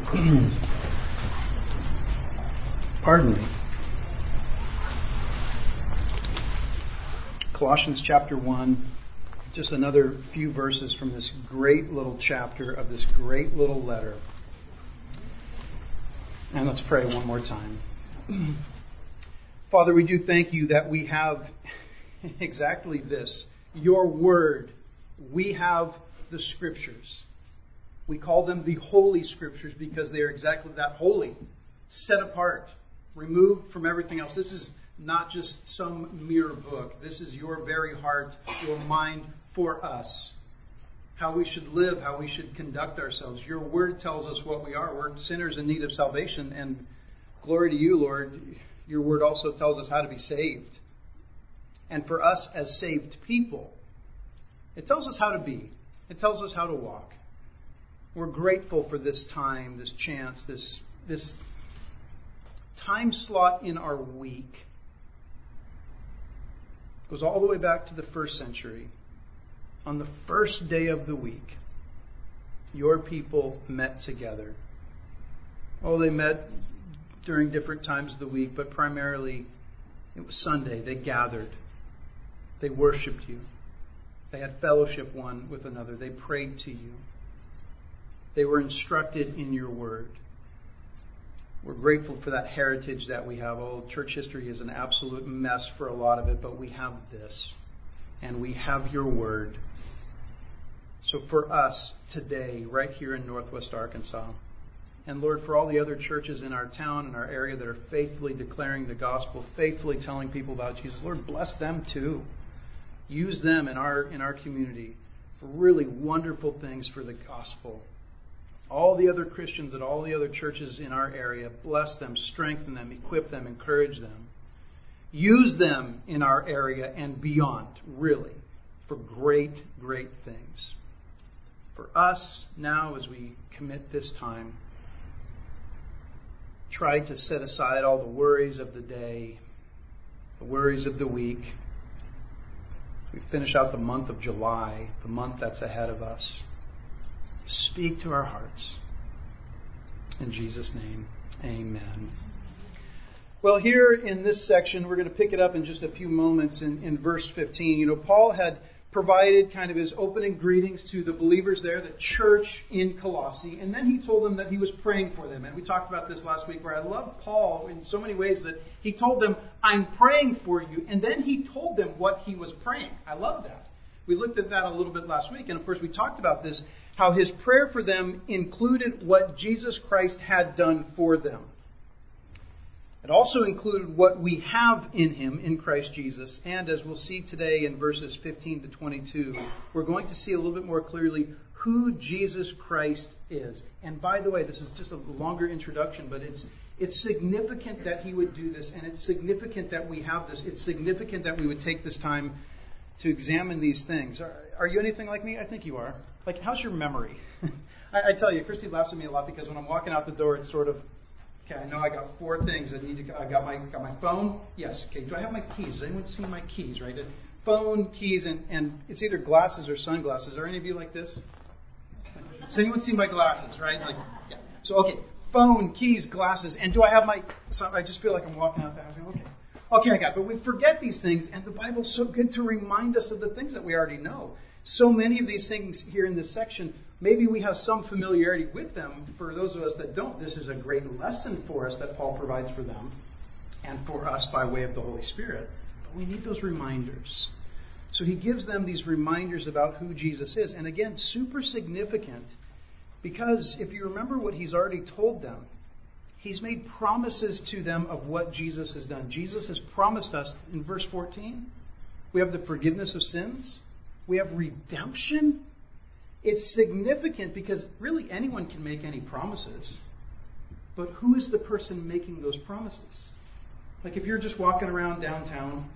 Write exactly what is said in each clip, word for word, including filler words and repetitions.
Pardon me. Colossians chapter one, just another few verses from this great little chapter of this great little letter. And let's pray one more time. Father, we do thank you that we have exactly this, your word. We have the Scriptures. We call them the Holy Scriptures because they are exactly that, holy, set apart, removed from everything else. This is not just some mere book. This is your very heart, your mind for us. How we should live, how we should conduct ourselves. Your word tells us what we are. We're sinners in need of salvation. And glory to you, Lord. Your word also tells us how to be saved. And for us as saved people, it tells us how to be. It tells us how to walk. We're grateful for this time, this chance, this, this time slot in our week. It goes all the way back to the first century. On the first day of the week, your people met together. Oh, they met during different times of the week, but primarily it was Sunday. They gathered. They worshiped you. They had fellowship one with another. They prayed to you. They were instructed in your word. We're grateful for that heritage that we have. Oh, church history is an absolute mess for a lot of it, but we have this. And we have your word. So for us today, right here in Northwest Arkansas, and Lord, for all the other churches in our town and our area that are faithfully declaring the gospel, faithfully telling people about Jesus, Lord, bless them too. Use them in our in our community for really wonderful things for the gospel. All the other Christians at all the other churches in our area, bless them, strengthen them, equip them, encourage them. Use them in our area and beyond, really, for great, great things. For us now, as we commit this time, try to set aside all the worries of the day, the worries of the week. We finish out the month of July, the month that's ahead of us. Speak to our hearts. In Jesus' name, amen. Well, here in this section, we're going to pick it up in just a few moments in, in verse fifteen. You know, Paul had provided kind of his opening greetings to the believers there, the church in Colossae, and then he told them that he was praying for them. And we talked about this last week, where I love Paul in so many ways that he told them, I'm praying for you, and then he told them what he was praying. I love that. We looked at that a little bit last week, and of course we talked about this, how his prayer for them included what Jesus Christ had done for them. It also included what we have in him, in Christ Jesus. And as we'll see today in verses fifteen to twenty-two, we're going to see a little bit more clearly who Jesus Christ is. And by the way, this is just a longer introduction, but it's it's significant that he would do this, and it's significant that we have this. It's significant that we would take this time to examine these things. Are, are you anything like me? I think you are. Like, how's your memory? I, I tell you, Christy laughs at me a lot because when I'm walking out the door, it's sort of, okay, I know I got four things that need to. I got my got my phone. Yes. Okay. Do I have my keys? Has anyone seen my keys? Right. Phone, keys, and and it's either glasses or sunglasses. Are any of you like this? Has anyone seen my glasses? Right. Like, yeah. So okay, phone, keys, glasses, and do I have my? So I just feel like I'm walking out the house. Okay. Okay, I got it. But we forget these things, and the Bible's so good to remind us of the things that we already know. So many of these things here in this section, maybe we have some familiarity with them. For those of us that don't, this is a great lesson for us that Paul provides for them and for us by way of the Holy Spirit. But we need those reminders. So he gives them these reminders about who Jesus is. And again, super significant, because if you remember what he's already told them, he's made promises to them of what Jesus has done. Jesus has promised us in verse fourteen, we have the forgiveness of sins. We have redemption. It's significant because really anyone can make any promises. But who is the person making those promises? Like if you're just walking around downtown,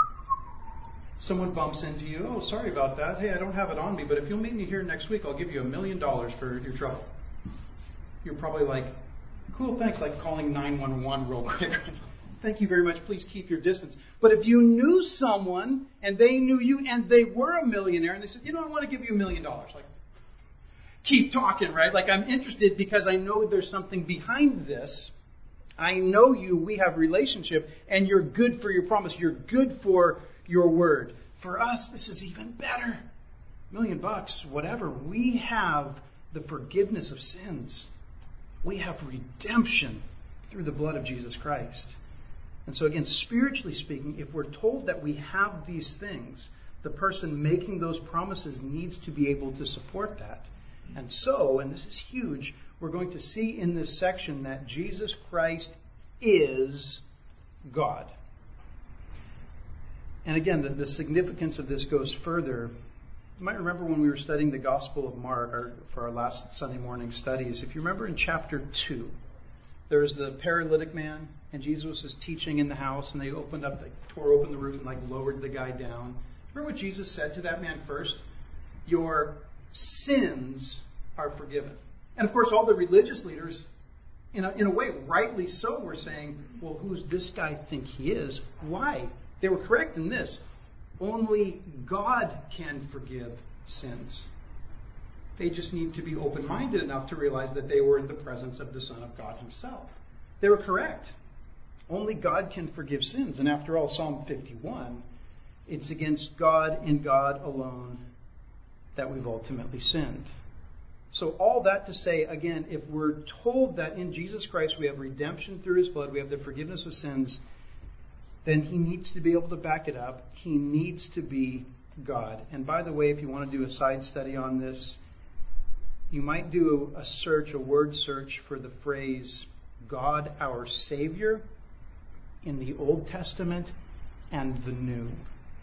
someone bumps into you. Oh, sorry about that. Hey, I don't have it on me, but if you'll meet me here next week, I'll give you a million dollars for your trouble. You're probably like, cool, thanks, like calling nine one one real quick. Thank you very much. Please keep your distance. But if you knew someone and they knew you and they were a millionaire and they said, you know, I want to give you a million dollars. Like, keep talking, right? Like I'm interested because I know there's something behind this. I know you, we have relationship, and you're good for your promise. You're good for your word. For us, this is even better. Million bucks, whatever. We have the forgiveness of sins. We have redemption through the blood of Jesus Christ. And so again, spiritually speaking, if we're told that we have these things, the person making those promises needs to be able to support that. And so, and this is huge, we're going to see in this section that Jesus Christ is God. And again, the, the significance of this goes further. You might remember when we were studying the Gospel of Mark our, for our last Sunday morning studies. If you remember in chapter two, there was the paralytic man, and Jesus was teaching in the house, and they opened up, they tore open the roof and like lowered the guy down. Remember what Jesus said to that man first? Your sins are forgiven. And of course, all the religious leaders, in a, in a way, rightly so, were saying, well, who's this guy think he is? Why? They were correct in this. Only God can forgive sins. They just need to be open-minded enough to realize that they were in the presence of the Son of God himself. They were correct. Only God can forgive sins. And after all, Psalm fifty-one, it's against God and God alone that we've ultimately sinned. So all that to say, again, if we're told that in Jesus Christ we have redemption through his blood, we have the forgiveness of sins, then he needs to be able to back it up. He needs to be God. And by the way, if you want to do a side study on this, you might do a search, a word search for the phrase God our Savior in the Old Testament and the New.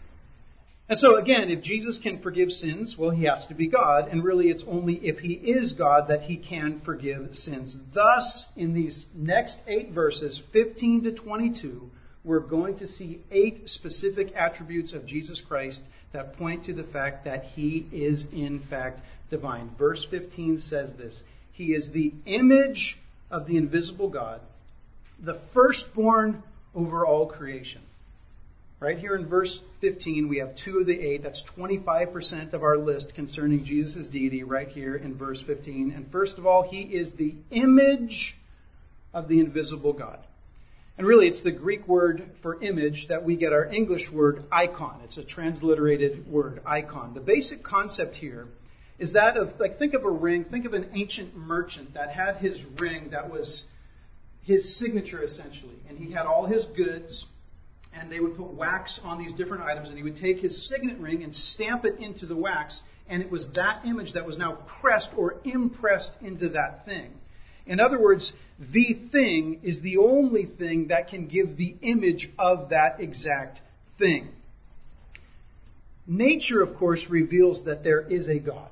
And so again, if Jesus can forgive sins, well, he has to be God. And really, it's only if he is God that he can forgive sins. Thus, in these next eight verses, fifteen to twenty-two, we're going to see eight specific attributes of Jesus Christ that point to the fact that he is in fact divine. Verse fifteen says this: he is the image of the invisible God, the firstborn over all creation. Right here in verse fifteen, we have two of the eight. That's twenty-five percent of our list concerning Jesus' deity right here in verse fifteen. And first of all, he is the image of the invisible God. And really, it's the Greek word for image that we get our English word icon. It's a transliterated word, icon. The basic concept here is that of, like, think of a ring. Think of an ancient merchant that had his ring that was his signature, essentially. And he had all his goods, and they would put wax on these different items, and he would take his signet ring and stamp it into the wax, and it was that image that was now pressed or impressed into that thing. In other words, the thing is the only thing that can give the image of that exact thing. Nature, of course, reveals that there is a God.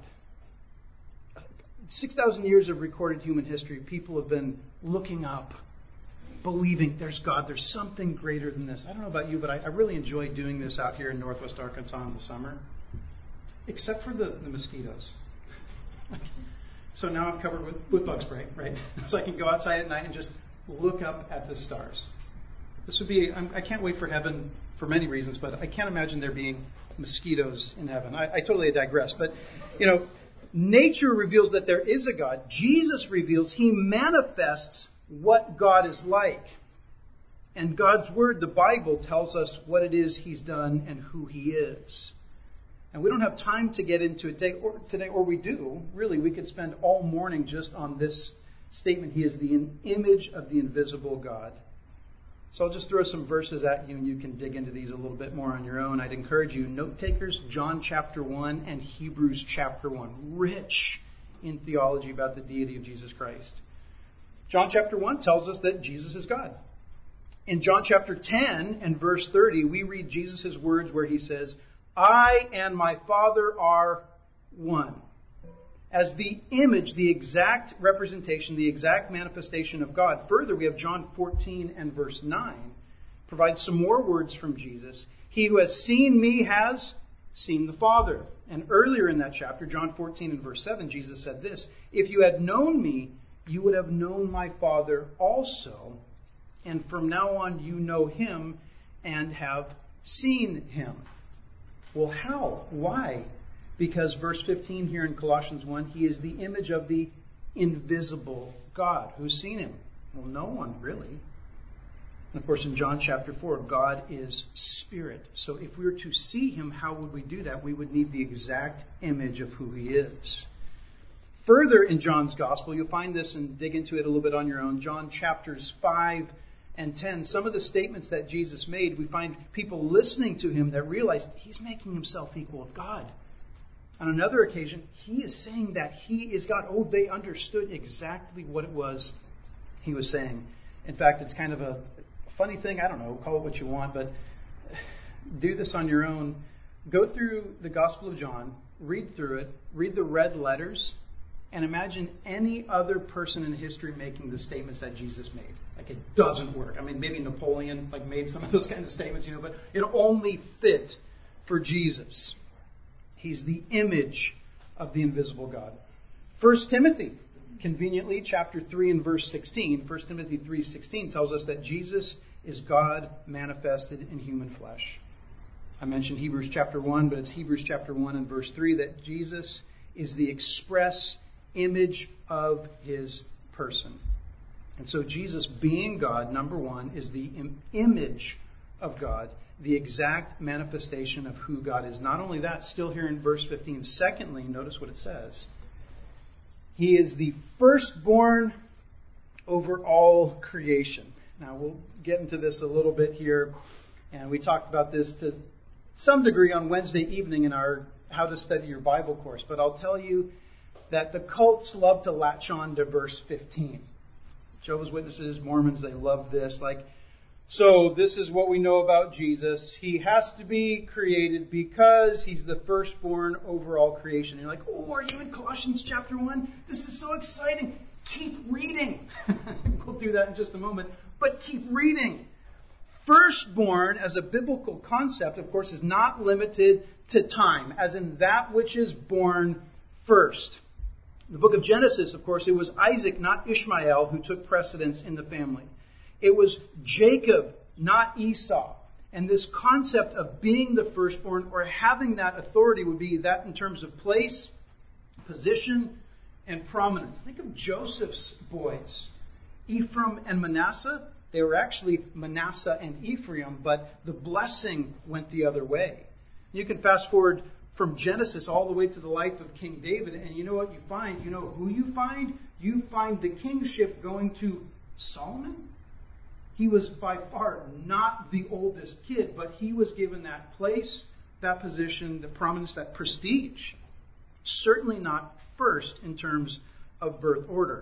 six thousand years of recorded human history, people have been looking up, believing there's God, there's something greater than this. I don't know about you, but I, I really enjoy doing this out here in Northwest Arkansas in the summer, except for the, the mosquitoes. So now I'm covered with, with bug spray, right? So I can go outside at night and just look up at the stars. This would be, I'm, I can't wait for heaven for many reasons, but I can't imagine there being mosquitoes in heaven. I, I totally digress. But, you know, nature reveals that there is a God. Jesus reveals, he manifests what God is like. And God's Word, the Bible, tells us what it is he's done and who he is. And we don't have time to get into it today, or, today, or we do. Really, we could spend all morning just on this statement. He is the image of the invisible God. So I'll just throw some verses at you, and you can dig into these a little bit more on your own. I'd encourage you, note takers, John chapter one and Hebrews chapter one. Rich in theology about the deity of Jesus Christ. John chapter one tells us that Jesus is God. In John chapter ten and verse thirty, we read Jesus' words where he says, I and my Father are one. As the image, the exact representation, the exact manifestation of God. Further, we have John fourteen and verse nine. Provides some more words from Jesus. He who has seen me has seen the Father. And earlier in that chapter, John fourteen and verse seven, Jesus said this: if you had known me, you would have known my Father also. And from now on you know him and have seen him. Well, how? Why? Because verse fifteen here in Colossians one, he is the image of the invisible God. Who's seen him? Well, no one really. And of course in John chapter four, God is spirit. So if we were to see him, how would we do that? We would need the exact image of who he is. Further in John's gospel, you'll find this and dig into it a little bit on your own. John chapters five and ten, some of the statements that Jesus made, we find people listening to him that realize he's making himself equal with God. On another occasion, he is saying that he is God. Oh, they understood exactly what it was he was saying. In fact, it's kind of a funny thing. I don't know, call it what you want, but do this on your own. Go through the Gospel of John, read through it, read the red letters, and imagine any other person in history making the statements that Jesus made. Like, it doesn't work. I mean, maybe Napoleon like made some of those kinds of statements, you know, but it only fit for Jesus. He's the image of the invisible God. First Timothy, conveniently, chapter three and verse sixteen. First Timothy three sixteen tells us that Jesus is God manifested in human flesh. I mentioned Hebrews chapter one, but it's Hebrews chapter one and verse three that Jesus is the express image of his person. And so Jesus, being God, number one, is the im- image of God, the exact manifestation of who God is. Not only that, still here in verse fifteen, secondly, notice what it says. He is the firstborn over all creation. Now, we'll get into this a little bit here, and we talked about this to some degree on Wednesday evening in our How to Study Your Bible course, but I'll tell you that the cults love to latch on to verse fifteen. Jehovah's Witnesses, Mormons, they love this. Like, so this is what we know about Jesus. He has to be created because he's the firstborn over all creation. And you're like, oh, are you in Colossians chapter one? This is so exciting. Keep reading. We'll do that in just a moment. But keep reading. Firstborn, as a biblical concept, of course, is not limited to time, as in that which is born first. The book of Genesis, of course, it was Isaac, not Ishmael, who took precedence in the family. It was Jacob, not Esau. And this concept of being the firstborn or having that authority would be that in terms of place, position, and prominence. Think of Joseph's boys, Ephraim and Manasseh. They were actually Manasseh and Ephraim, but the blessing went the other way. You can fast forward from Genesis all the way to the life of King David, and you know what you find? You know who you find? You find the kingship going to Solomon. He was by far not the oldest kid, but he was given that place, that position, the prominence, that prestige. Certainly not first in terms of birth order.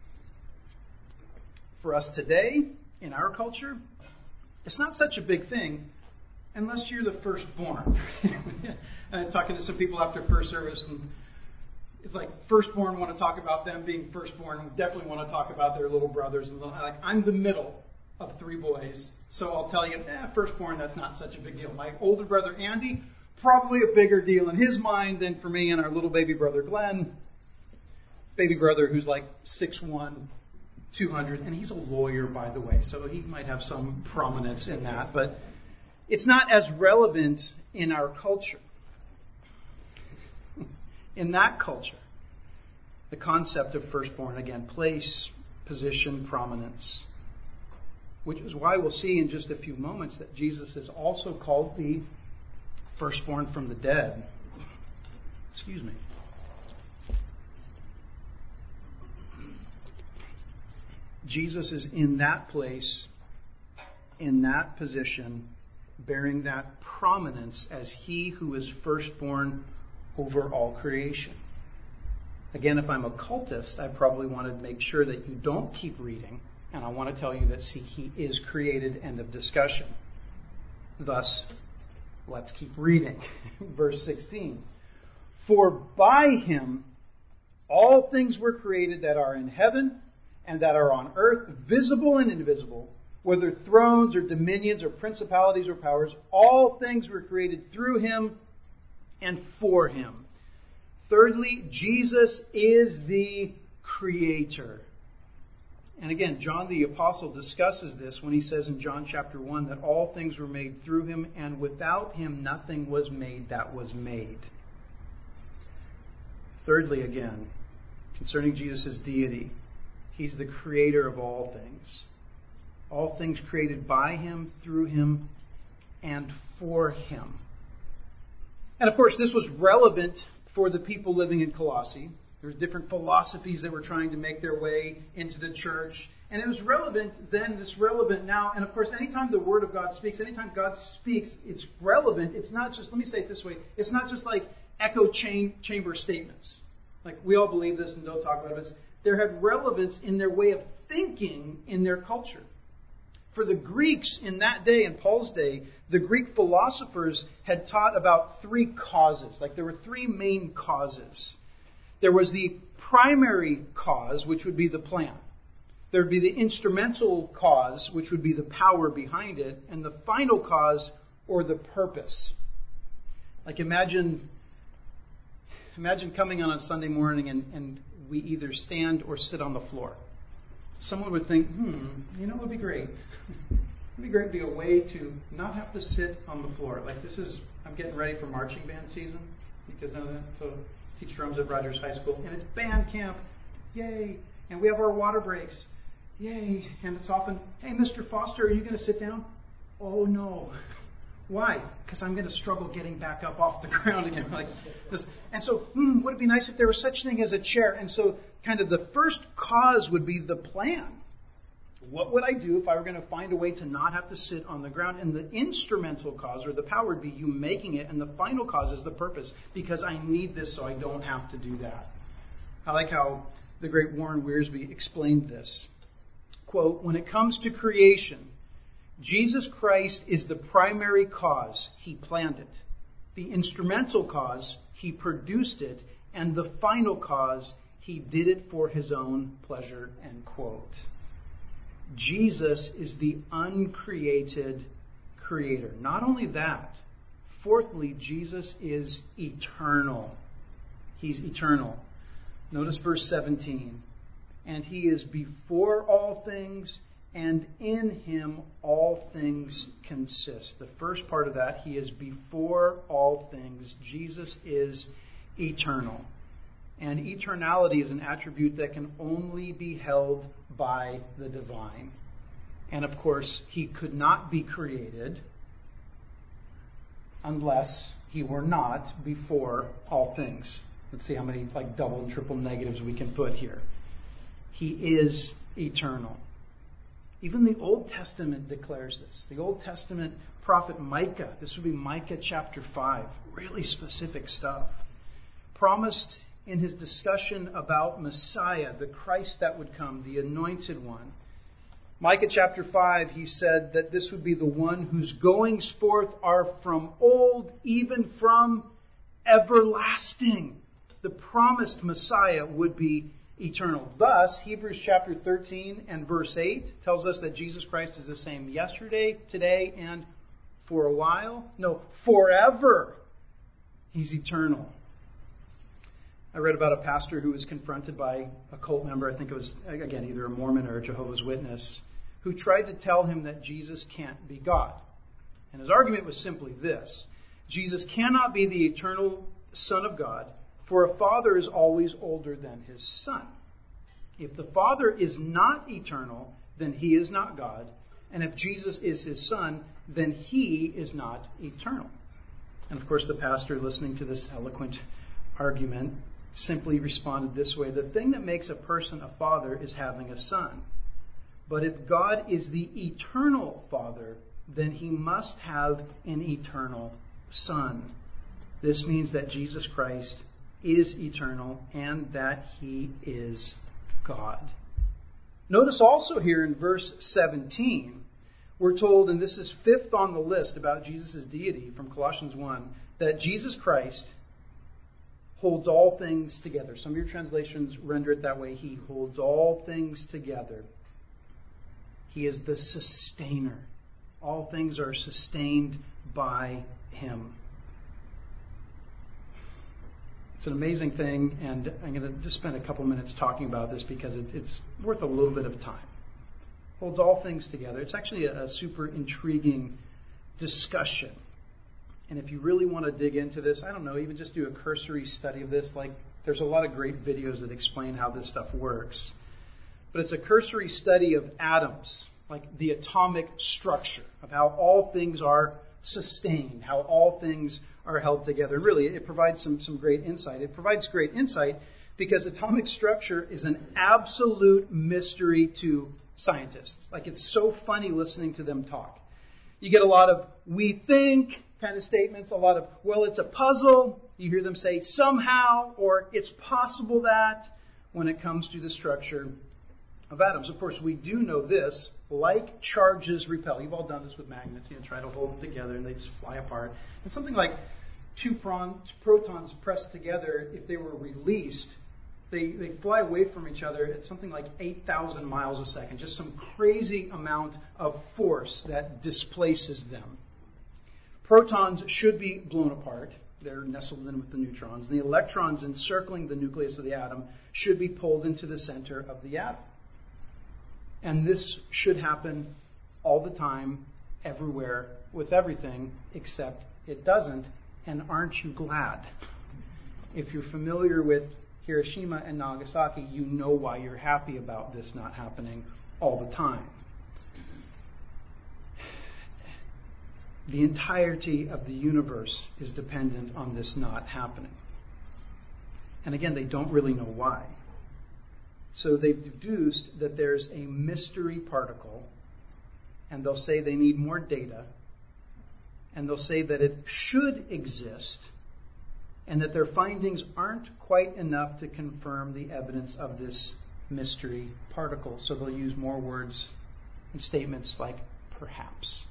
For us today, in our culture, it's not such a big thing unless you're the firstborn. I'm talking to some people after first service, and it's like firstborn want to talk about them being firstborn. We definitely want to talk about their little brothers. And little, like, I'm the middle of three boys, so I'll tell you, eh, firstborn, that's not such a big deal. My older brother Andy, probably a bigger deal in his mind than for me and our little baby brother Glenn. Baby brother who's like six one, two hundred, and he's a lawyer, by the way, so he might have some prominence in that, but it's not as relevant in our culture. In that culture, the concept of firstborn, again, place, position, prominence, which is why we'll see in just a few moments that Jesus is also called the firstborn from the dead. Excuse me. Jesus is in that place, in that position, bearing that prominence as he who is firstborn over all creation. Again, if I'm a cultist, I probably want to make sure that you don't keep reading, and I want to tell you that, see, he is created, end of discussion. Thus, let's keep reading. Verse sixteen. For by him all things were created that are in heaven and that are on earth, visible and invisible, whether thrones or dominions or principalities or powers, all things were created through him and for him. Thirdly, Jesus is the creator. And again, John the Apostle discusses this when he says in John chapter one that all things were made through him, and without him nothing was made that was made. Thirdly, again, concerning Jesus' deity, he's the creator of all things. All things created by him, through him, and for him. And of course, this was relevant for the people living in Colossae. There were different philosophies that were trying to make their way into the church. And it was relevant then, it's relevant now. And of course, anytime the Word of God speaks, anytime God speaks, it's relevant. It's not just, let me say it this way, it's not just like echo chamber statements. Like, we all believe this and don't talk about it. There had relevance in their way of thinking in their culture. For the Greeks in that day, in Paul's day, the Greek philosophers had taught about three causes. Like, there were three main causes. There was the primary cause, which would be the plan. There would be the instrumental cause, which would be the power behind it. And the final cause, or the purpose. Like, imagine... Imagine coming on a Sunday morning and, and we either stand or sit on the floor. Someone would think, hmm, you know what would be great? It would be great to be a way to not have to sit on the floor. Like, this is, I'm getting ready for marching band season. You guys know that? So I teach drums at Rogers High School. And it's band camp. Yay. And we have our water breaks. Yay. And it's often, hey, Mister Foster, are you going to sit down? Oh, no. Why? Because I'm going to struggle getting back up off the ground again. Like this. And so, hmm, would it be nice if there was such thing as a chair? And so, kind of the first cause would be the plan. What would I do if I were going to find a way to not have to sit on the ground? And the instrumental cause, or the power, would be you making it. And the final cause is the purpose. Because I need this so I don't have to do that. I like how the great Warren Wiersbe explained this. Quote, when it comes to creation, Jesus Christ is the primary cause. He planned it. The instrumental cause, he produced it. And the final cause, he did it for his own pleasure, end quote. Jesus is the uncreated creator. Not only that, fourthly, Jesus is eternal. He's eternal. Notice verse seventeen. And he is before all things, and in him all things consist. The first part of that, he is before all things. Jesus is eternal. And eternality is an attribute that can only be held by the divine. And of course, he could not be created unless he were not before all things. Let's see how many like double and triple negatives we can put here. He is eternal. Even the Old Testament declares this. The Old Testament prophet Micah, this would be Micah chapter five, really specific stuff, promised in his discussion about Messiah, the Christ that would come, the anointed one. Micah chapter five, he said that this would be the one whose goings forth are from old, even from everlasting. The promised Messiah would be eternal. Thus, Hebrews chapter thirteen and verse eight tells us that Jesus Christ is the same yesterday, today, and for a while. No, forever. He's eternal. I read about a pastor who was confronted by a cult member, I think it was, again, either a Mormon or a Jehovah's Witness, who tried to tell him that Jesus can't be God. And his argument was simply this: Jesus cannot be the eternal Son of God, for a father is always older than his son. If the Father is not eternal, then he is not God. And if Jesus is his Son, then he is not eternal. And of course, the pastor, listening to this eloquent argument, simply responded this way: the thing that makes a person a father is having a son. But if God is the eternal Father, then he must have an eternal Son. This means that Jesus Christ is eternal and that he is God. Notice also here in verse seventeen, we're told, and this is fifth on the list about Jesus' deity from Colossians one, that Jesus Christ holds all things together. Some of your translations render it that way. He holds all things together. He is the sustainer. All things are sustained by him. It's an amazing thing, and I'm going to just spend a couple minutes talking about this because it, it's worth a little bit of time. Holds all things together. It's actually a, a super intriguing discussion. And if you really want to dig into this, I don't know, even just do a cursory study of this, like There's a lot of great videos that explain how this stuff works. But it's a cursory study of atoms, like the atomic structure of how all things are sustained, how all things are held together. Really, it provides some, some great insight. It provides great insight because atomic structure is an absolute mystery to scientists. Like, it's so funny listening to them talk. You get a lot of "we think" kind of statements, a lot of "well, it's a puzzle." You hear them say "somehow" or "it's possible that" when it comes to the structure of atoms. Of course, we do know this: like charges repel. You've all done this with magnets. You know, try to hold them together and they just fly apart. And something like two protons pressed together, if they were released, they, they fly away from each other at something like eight thousand miles a second. Just some crazy amount of force that displaces them. Protons should be blown apart. They're nestled in with the neutrons. The electrons encircling the nucleus of the atom should be pulled into the center of the atom. And this should happen all the time, everywhere, with everything, except it doesn't. And aren't you glad? If you're familiar with Hiroshima and Nagasaki, you know why you're happy about this not happening all the time. The entirety of the universe is dependent on this not happening. And again, they don't really know why. So they've deduced that there's a mystery particle, and they'll say they need more data, and they'll say that it should exist, and that their findings aren't quite enough to confirm the evidence of this mystery particle. So they'll use more words and statements like perhaps.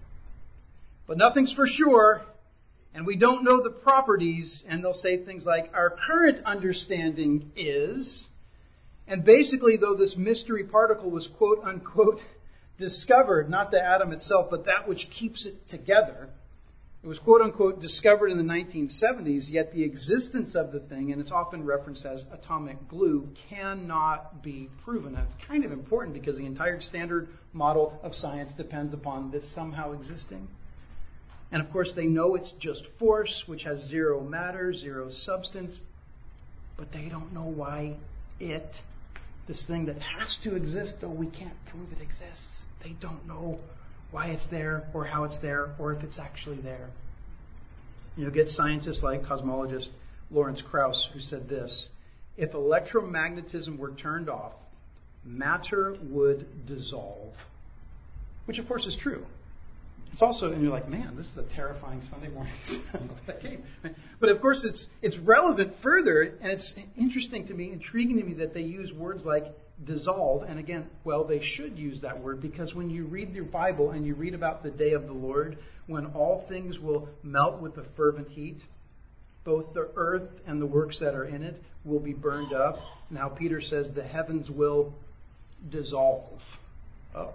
But nothing's for sure, and we don't know the properties, and they'll say things like, our current understanding is, and basically, though this mystery particle was quote unquote discovered, not the atom itself, but that which keeps it together, it was quote unquote discovered in the nineteen seventies, yet the existence of the thing, and it's often referenced as atomic glue, cannot be proven. And it's kind of important because the entire standard model of science depends upon this somehow existing. And of course, they know it's just force, which has zero matter, zero substance, but they don't know why it, this thing that has to exist, though we can't prove it exists, they don't know why it's there or how it's there or if it's actually there. You'll get scientists like cosmologist Lawrence Krauss, who said this: if electromagnetism were turned off, matter would dissolve. Which of course is true. It's also, and you're like, man, this is a terrifying Sunday morning that came. But of course, it's it's relevant further, and it's interesting to me, intriguing to me that they use words like dissolve. And again, well, they should use that word because when you read your Bible and you read about the day of the Lord, when all things will melt with a fervent heat, both the earth and the works that are in it will be burned up. Now, Peter says the heavens will dissolve. Oh.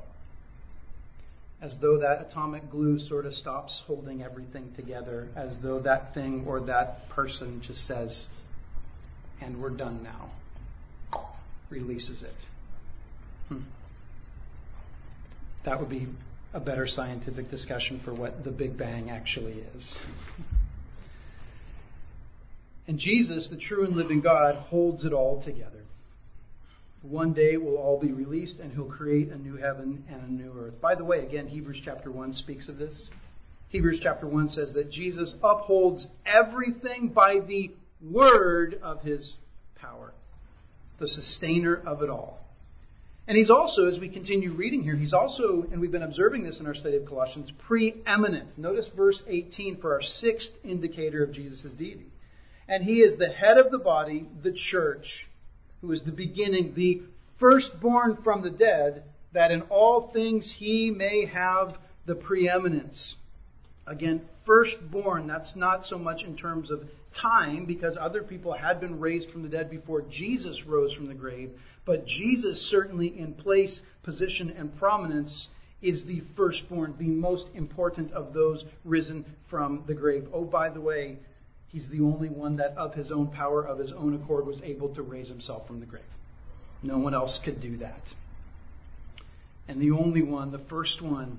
As though that atomic glue sort of stops holding everything together, as though that thing or that person just says, and we're done now. Releases it. Hmm. That would be a better scientific discussion for what the Big Bang actually is. And Jesus, the true and living God, holds it all together. One day we'll all be released and he'll create a new heaven and a new earth. By the way, again, Hebrews chapter one speaks of this. Hebrews chapter one says that Jesus upholds everything by the word of his power, the sustainer of it all. And he's also, as we continue reading here, he's also, and we've been observing this in our study of Colossians, preeminent. Notice verse eighteen for our sixth indicator of Jesus' deity. And he is the head of the body, the church, who is the beginning, the firstborn from the dead, that in all things he may have the preeminence. Again, firstborn, that's not so much in terms of time, because other people had been raised from the dead before Jesus rose from the grave. But Jesus, certainly in place, position, and prominence, is the firstborn, the most important of those risen from the grave. Oh, by the way, he's the only one that of his own power, of his own accord, was able to raise himself from the grave. No one else could do that. And the only one, the first one,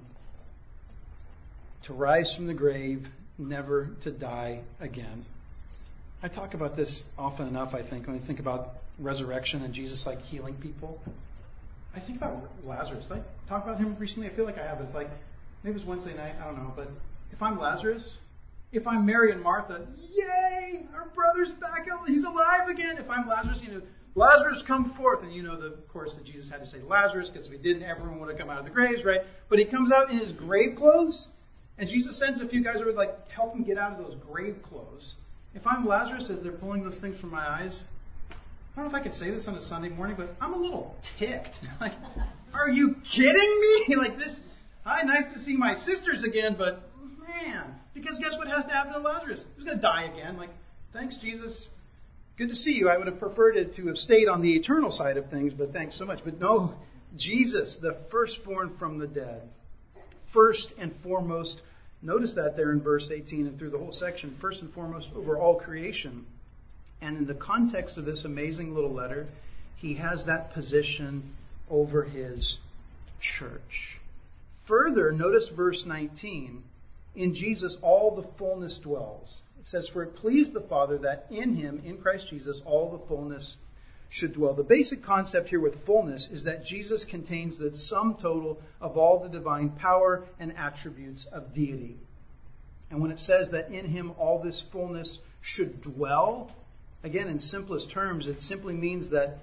to rise from the grave, never to die again. I talk about this often enough, I think, when I think about resurrection and Jesus like healing people. I think about Lazarus. Did I talk about him recently? I feel like I have. It's like, maybe it was Wednesday night, I don't know. But if I'm Lazarus, if I'm Mary and Martha, yay, our brother's back, he's alive again. If I'm Lazarus, you know, Lazarus, come forth. And you know, the, of course, that Jesus had to say Lazarus, because if he didn't, everyone would have come out of the graves, right? But he comes out in his grave clothes, and Jesus sends a few guys over to like help him get out of those grave clothes. If I'm Lazarus, as they're pulling those things from my eyes, I don't know if I could say this on a Sunday morning, but I'm a little ticked. Like, are you kidding me? Like this, hi, nice to see my sisters again, but man, because guess what has to happen to Lazarus? He's going to die again. Like, thanks, Jesus. Good to see you. I would have preferred it to have stayed on the eternal side of things, but thanks so much. But no, Jesus, the firstborn from the dead, first and foremost, notice that there in verse eighteen and through the whole section, first and foremost over all creation. And in the context of this amazing little letter, he has that position over his church. Further, notice verse nineteen. In Jesus all the fullness dwells. It says, for it pleased the Father that in him, in Christ Jesus, all the fullness should dwell. The basic concept here with fullness is that Jesus contains the sum total of all the divine power and attributes of deity. And when it says that in him all this fullness should dwell, again, in simplest terms, it simply means that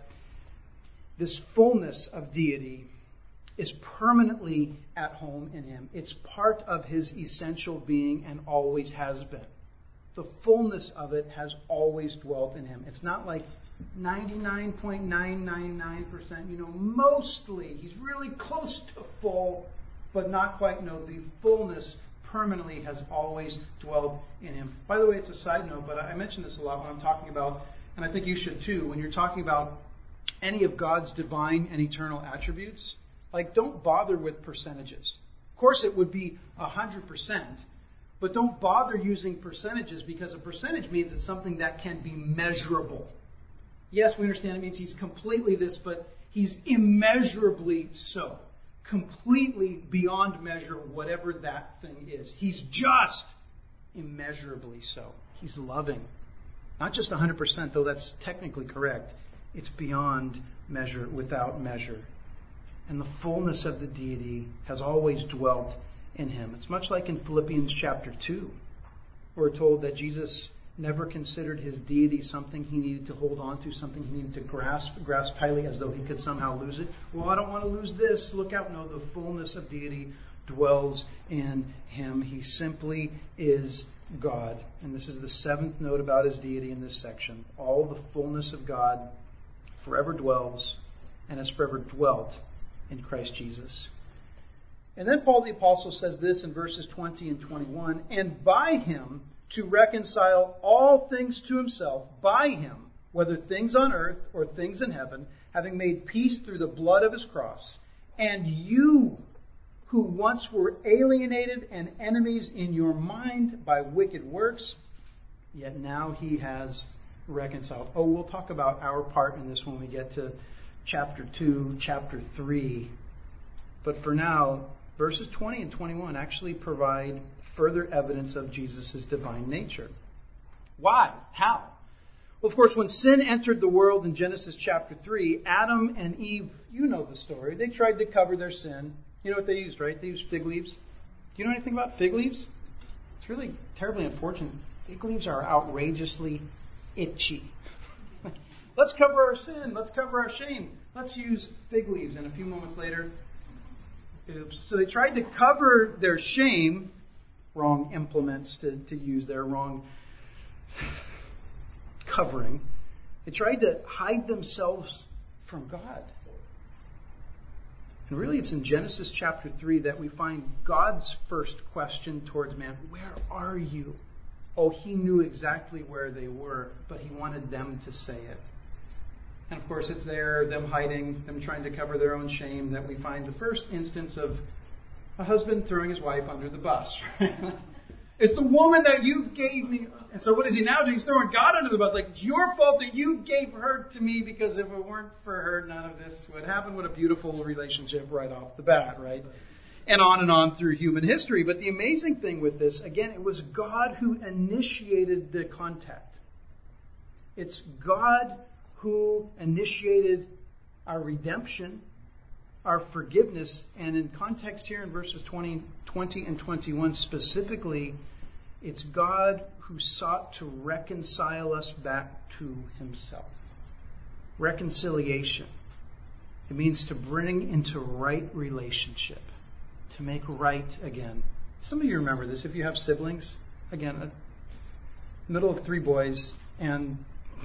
this fullness of deity is permanently at home in him. It's part of his essential being and always has been. The fullness of it has always dwelt in him. It's not like ninety-nine point nine nine nine percent, you know, mostly. He's really close to full, but not quite. No, the fullness permanently has always dwelled in him. By the way, it's a side note, but I mention this a lot when I'm talking about, and I think you should too, when you're talking about any of God's divine and eternal attributes, like don't bother with percentages. Of course, it would be one hundred percent. But don't bother using percentages, because a percentage means it's something that can be measurable. Yes, we understand it means he's completely this, but he's immeasurably so. Completely beyond measure, whatever that thing is. He's just immeasurably so. He's loving. Not just one hundred percent, though that's technically correct. It's beyond measure, without measure. And the fullness of the deity has always dwelt in him. It's much like in Philippians chapter two. We're told that Jesus never considered his deity something he needed to hold on to, something he needed to grasp, grasp tightly as though he could somehow lose it. Well, I don't want to lose this. Look out. No, the fullness of deity dwells in him. He simply is God. And this is the seventh note about his deity in this section. All the fullness of God forever dwells and has forever dwelt in Christ Jesus. And then Paul the Apostle says this in verses twenty and twenty-one, and by him to reconcile all things to himself, by him, whether things on earth or things in heaven, having made peace through the blood of his cross, and you who once were alienated and enemies in your mind by wicked works, yet now he has reconciled. Oh, we'll talk about our part in this when we get to chapter two, chapter three. But for now, verses twenty and twenty-one actually provide further evidence of Jesus' divine nature. Why? How? Well, of course, when sin entered the world in Genesis chapter three, Adam and Eve, you know the story, they tried to cover their sin. You know what they used, right? They used fig leaves. Do you know anything about fig leaves? It's really terribly unfortunate. Fig leaves are outrageously itchy. Let's cover our sin. Let's cover our shame. Let's use fig leaves. And a few moments later, oops. So they tried to cover their shame, wrong implements to, to use their wrong covering. They tried to hide themselves from God. And really it's in Genesis chapter three that we find God's first question towards man. Where are you? Oh, he knew exactly where they were, but he wanted them to say it. And of course it's there, them hiding, them trying to cover their own shame, that we find the first instance of a husband throwing his wife under the bus. It's the woman that you gave me. And so what is he now doing? He's throwing God under the bus. Like, it's your fault that you gave her to me, because if it weren't for her, none of this would happen. What a beautiful relationship right off the bat, right? And on and on through human history. But the amazing thing with this, again, it was God who initiated the contact. It's God who initiated our redemption, our forgiveness, and in context here in verses twenty, twenty and twenty-one specifically, it's God who sought to reconcile us back to himself. Reconciliation. It means to bring into right relationship, to make right again. Some of you remember this if you have siblings. Again, a middle of three boys, and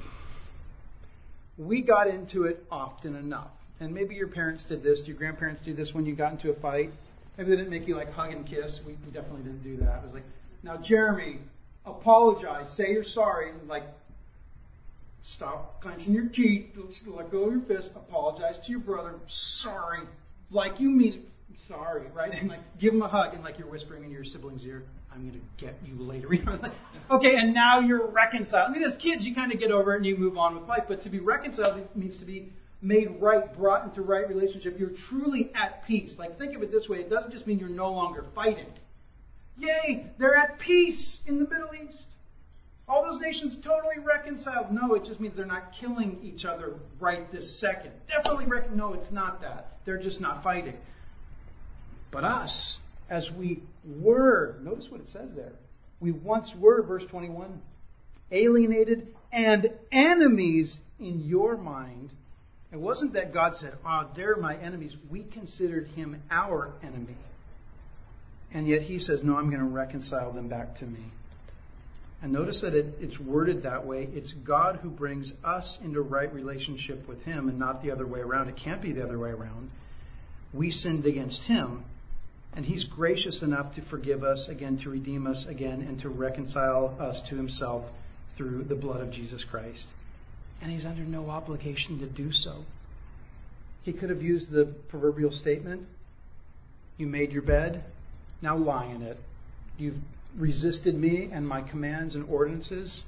we got into it often enough. And maybe your parents did this, your grandparents do this when you got into a fight. Maybe they didn't make you like hug and kiss. We, we definitely didn't do that. It was like, now Jeremy, apologize, say you're sorry, and like, stop clenching your teeth, let go of your fist, apologize to your brother, sorry, like you mean it, sorry, right? And like, give him a hug, and like you're whispering in your sibling's ear, I'm going to get you later. Okay, and now you're reconciled. I mean, as kids, you kind of get over it and you move on with life, but to be reconciled means to be made right, brought into right relationship. You're truly at peace. Like, think of it this way. It doesn't just mean you're no longer fighting. Yay, they're at peace in the Middle East. All those nations totally reconciled. No, it just means they're not killing each other right this second. Definitely recon- No, it's not that. They're just not fighting. But us, as we were, notice what it says there. We once were, verse twenty-one, alienated and enemies in your mind. It wasn't that God said, oh, they're my enemies. We considered him our enemy. And yet he says, no, I'm going to reconcile them back to me. And notice that it, it's worded that way. It's God who brings us into right relationship with him and not the other way around. It can't be the other way around. We sinned against him, and he's gracious enough to forgive us again, to redeem us again, and to reconcile us to himself through the blood of Jesus Christ. And he's under no obligation to do so. He could have used the proverbial statement, you made your bed, now lie in it. You've resisted me and my commands and ordinances.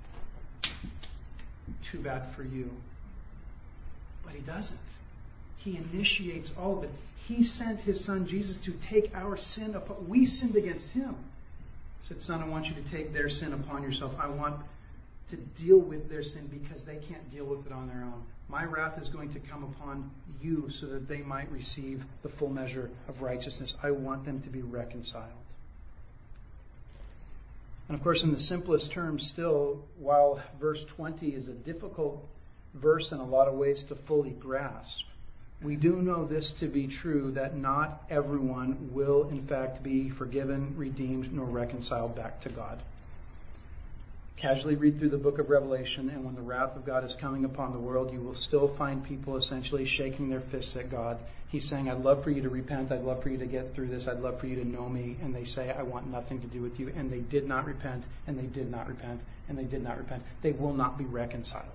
Too bad for you. But he doesn't. He initiates all of it. He sent his son Jesus to take our sin upon. We sinned against him. He said, son, I want you to take their sin upon yourself. I want to deal with their sin because they can't deal with it on their own. My wrath is going to come upon you so that they might receive the full measure of righteousness. I want them to be reconciled. And of course, in the simplest terms still, while verse twenty is a difficult verse in a lot of ways to fully grasp, we do know this to be true, that not everyone will in fact be forgiven, redeemed, nor reconciled back to God. Casually read through the book of Revelation, and when the wrath of God is coming upon the world, you will still find people essentially shaking their fists at God. He's saying, I'd love for you to repent. I'd love for you to get through this. I'd love for you to know me. And they say, I want nothing to do with you. And they did not repent, and they did not repent, and they did not repent. They will not be reconciled.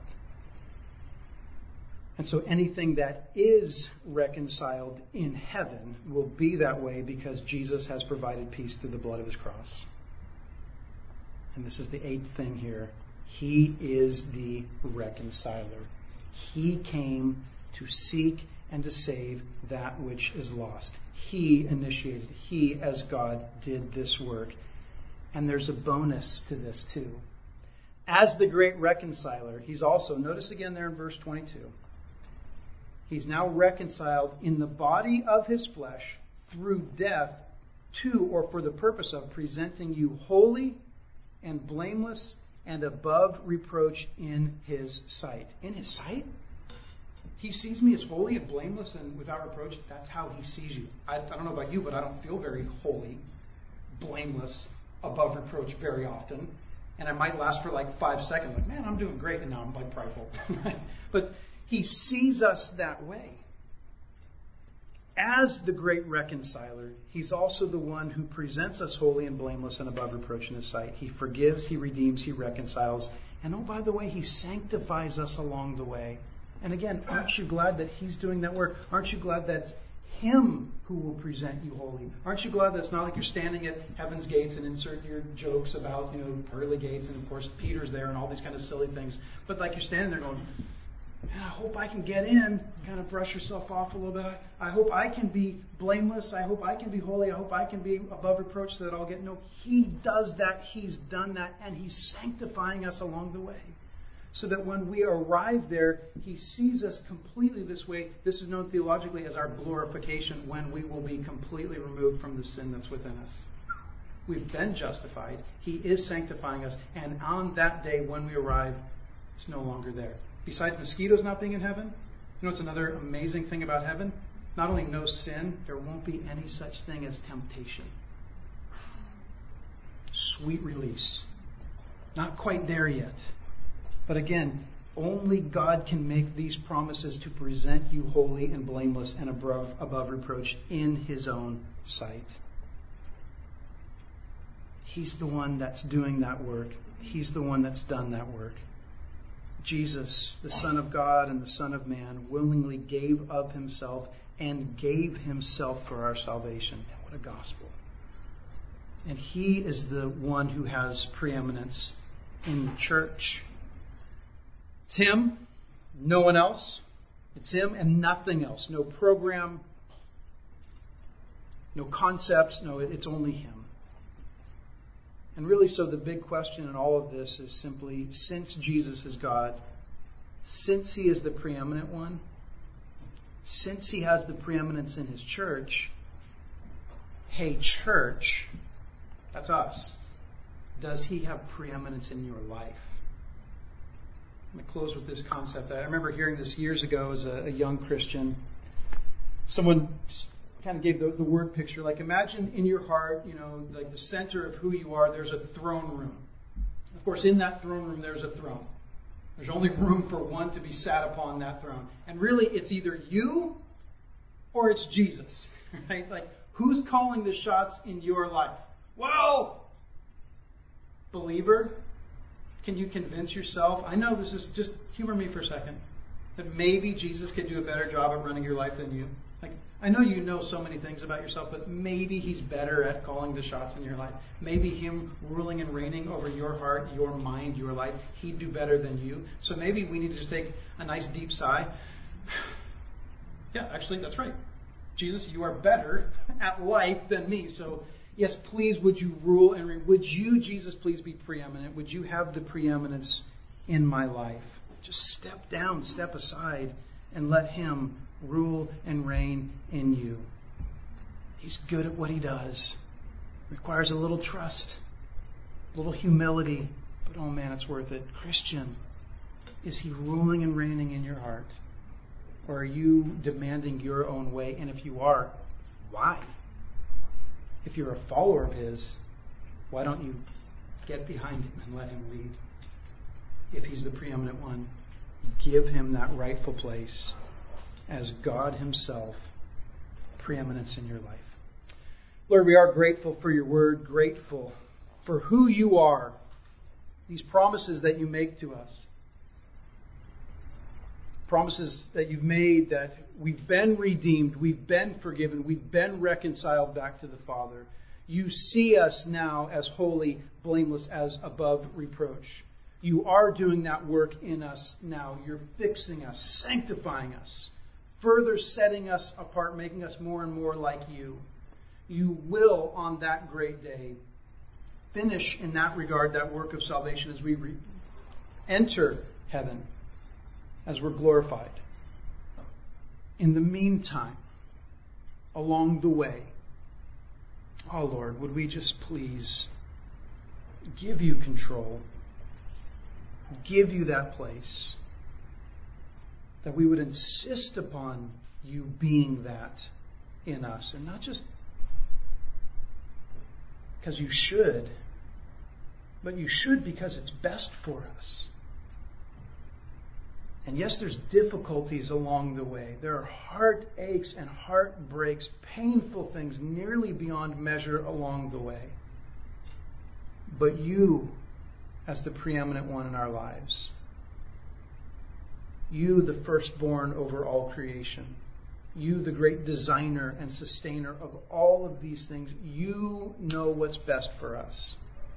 And so anything that is reconciled in heaven will be that way because Jesus has provided peace through the blood of his cross. And this is the eighth thing here. He is the reconciler. He came to seek and to save that which is lost. He initiated, he as God did this work. And there's a bonus to this too. As the great reconciler, he's also, notice again there in verse twenty-two, he's now reconciled in the body of his flesh through death to, or for the purpose of, presenting you holy and blameless and above reproach in his sight. In his sight? He sees me as holy and blameless and without reproach. That's how he sees you. I, I don't know about you, but I don't feel very holy, blameless, above reproach very often. And I might last for like five seconds. Like, man, I'm doing great. And now I'm like prideful. But he sees us that way. As the great reconciler, he's also the one who presents us holy and blameless and above reproach in his sight. He forgives, he redeems, he reconciles. And oh, by the way, he sanctifies us along the way. And again, aren't you glad that he's doing that work? Aren't you glad that's him who will present you holy? Aren't you glad that it's not like you're standing at heaven's gates and insert your jokes about, you know, pearly gates and, of course, Peter's there and all these kind of silly things. But like you're standing there going, man, I hope I can get in. Kind of brush yourself off a little bit. I hope I can be blameless. I hope I can be holy. I hope I can be above reproach so that I'll get no. He does that. He's done that. And he's sanctifying us along the way. so that when we arrive there, he sees us completely this way. This is known theologically as our glorification, when we will be completely removed from the sin that's within us. We've been justified. He is sanctifying us. And on that day when we arrive, it's no longer there. Besides mosquitoes not being in heaven, you know what's another amazing thing about heaven? Not only no sin, there won't be any such thing as temptation. Sweet release. Not quite there yet. But again, only God can make these promises to present you holy and blameless and above, above reproach in His own sight. He's the one that's doing that work. He's the one that's done that work. Jesus, the Son of God and the Son of Man, willingly gave of Himself and gave Himself for our salvation. And what a gospel. And He is the one who has preeminence in the church. It's Him, no one else. It's Him and nothing else. No program, no concepts. No, it's only Him. And really, so the big question in all of this is simply, since Jesus is God, since He is the preeminent one, since He has the preeminence in His church, hey, church, that's us. Does He have preeminence in your life? I'm going to close with this concept. I remember hearing this years ago as a, a young Christian. Someone kind of gave the, the word picture. Like, imagine in your heart, you know, like the center of who you are, there's a throne room. Of course, in that throne room, there's a throne. There's only room for one to be sat upon that throne. And really, it's either you or it's Jesus. Right? Like, who's calling the shots in your life? Well, believer, can you convince yourself? I know this is just, humor me for a second, that maybe Jesus could do a better job at running your life than you. Like, I know you know so many things about yourself, but maybe He's better at calling the shots in your life. Maybe Him ruling and reigning over your heart, your mind, your life, He'd do better than you. So maybe we need to just take a nice deep sigh. Yeah, actually, that's right. Jesus, you are better at life than me. So, yes, please, would you rule and reign? Would you, Jesus, please be preeminent? Would you have the preeminence in my life? Just step down, step aside, and let Him rule and reign in you. He's good at what He does. Requires a little trust, a little humility, but oh man, it's worth it. Christian, is He ruling and reigning in your heart? Or are you demanding your own way? And if you are, why? If you're a follower of His, why don't you get behind Him and let Him lead? If He's the preeminent one, give Him that rightful place as God Himself, preeminence in your life. Lord, we are grateful for your word, grateful for who you are, these promises that you make to us. Promises that you've made that we've been redeemed, we've been forgiven, we've been reconciled back to the Father. You see us now as holy, blameless, as above reproach. You are doing that work in us now. You're fixing us, sanctifying us, further setting us apart, making us more and more like you. You will, on that great day, finish in that regard that work of salvation as we re- enter heaven, as we're glorified. In the meantime, along the way, oh Lord, would we just please give you control, give you that place, that we would insist upon you being that in us, and not just because you should, but you should because it's best for us. And yes, there's difficulties along the way. There are heartaches and heartbreaks, painful things nearly beyond measure along the way. But you, as the preeminent one in our lives, you, the firstborn over all creation, you, the great designer and sustainer of all of these things, you know what's best for us.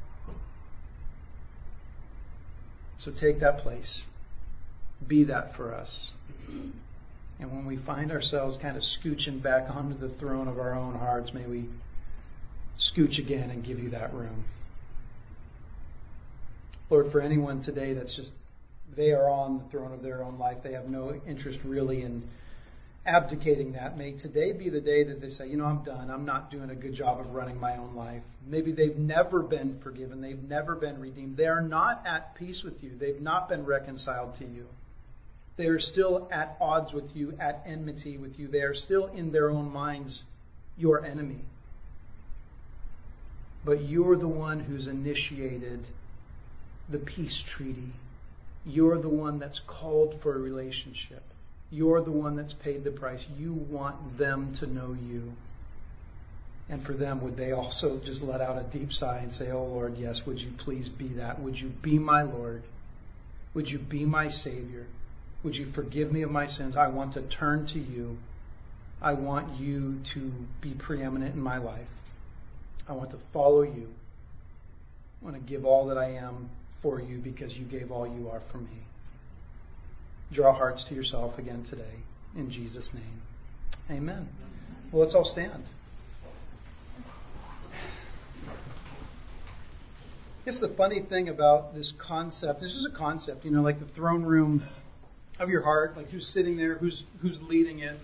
So take that place. Be that for us. And when we find ourselves kind of scooching back onto the throne of our own hearts, may we scooch again and give you that room. Lord, for anyone today that's just They are on the throne of their own life. They have no interest really in abdicating that. May today be the day that they say, you know, I'm done. I'm not doing a good job of running my own life. Maybe they've never been forgiven. They've never been redeemed. They are not at peace with you. They've not been reconciled to you. They are still at odds with you, at enmity with you. They are still in their own minds your enemy. But you're the one who's initiated the peace treaty. You're the one that's called for a relationship. You're the one that's paid the price. You want them to know you. And for them, would they also just let out a deep sigh and say, oh Lord, yes, would you please be that? Would you be my Lord? Would you be my Savior? Would you forgive me of my sins? I want to turn to you. I want you to be preeminent in my life. I want to follow you. I want to give all that I am for you because you gave all you are for me. Draw hearts to yourself again today. In Jesus' name. Amen. Well, let's all stand. I guess the funny thing about this concept, this is a concept, you know, like the throne room of your heart, like who's sitting there, who's who's leading it.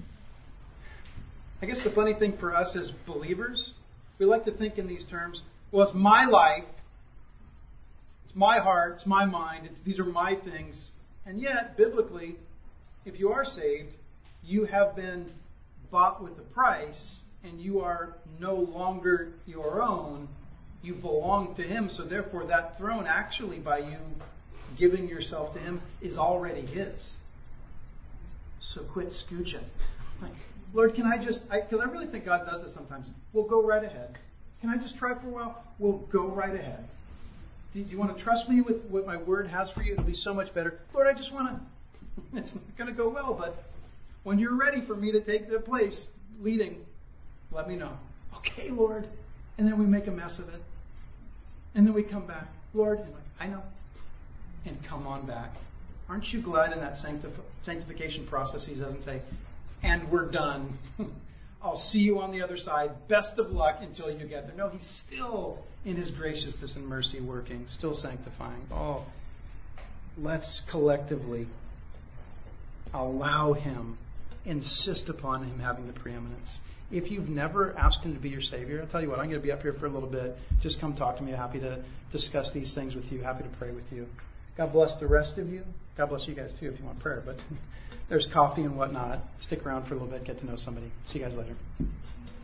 I guess the funny thing for us as believers, we like to think in these terms, well, it's my life, it's my heart, it's my mind, it's, these are my things. And yet, biblically, if you are saved, you have been bought with a price, and you are no longer your own. You belong to Him, so therefore that throne, actually by you giving yourself to Him, is already His. So quit scooching. Like, Lord, can I just, because I, I really think God does this sometimes. We'll go right ahead. Can I just try for a while? We'll go right ahead. Do you want to trust me with what my word has for you? It'll be so much better. Lord, I just want to, it's not going to go well, but when you're ready for me to take the place leading, let me know. Okay, Lord. And then we make a mess of it. And then we come back. Lord, and like, I know. And come on back. Aren't you glad in that sanctif- sanctification process He doesn't say, and we're done. I'll see you on the other side. Best of luck until you get there. No, He's still in His graciousness and mercy working, still sanctifying. Oh, let's collectively allow Him, insist upon Him having the preeminence. If you've never asked Him to be your Savior, I'll tell you what, I'm going to be up here for a little bit. Just come talk to me. Happy to discuss these things with you. Happy to pray with you. God bless the rest of you. God bless you guys too if you want prayer. But there's coffee and whatnot. Stick around for a little bit. Get to know somebody. See you guys later.